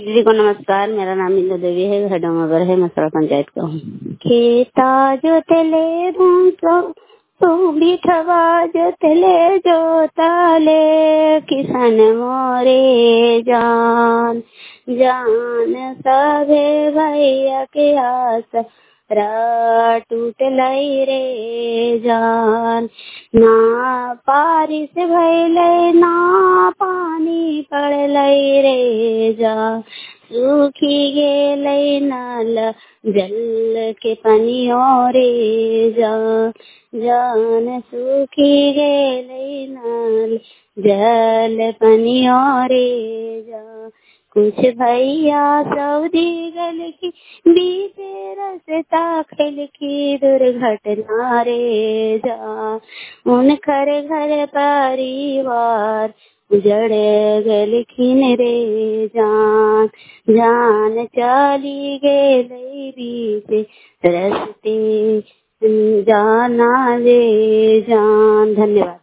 दीदी को नमस्कार। मेरा नाम इंदु देवी है, घडोमगर है, मसरा पंचायत का हूँ। खेता जोतले भूसो तू बिठवा जोतले जोताले किसान मोरे जान जान सभे भैया के आस टूट लई रे जान। ना बारिश भइले ना पानी पड़लई रे जान। सूखी गेलई नाल जल के पनियो रे जान जान। सूखी गेलई नाल जल पनियो रे जान। कुछ भैया सऊदी गल की बीते रस्ता खेल की दुर्घटना रे जा। उन घर घर परिवार उजड़ गल खिन रे जान जान। चली गेलई बीते रस्ते जाना रे जान। धन्यवाद।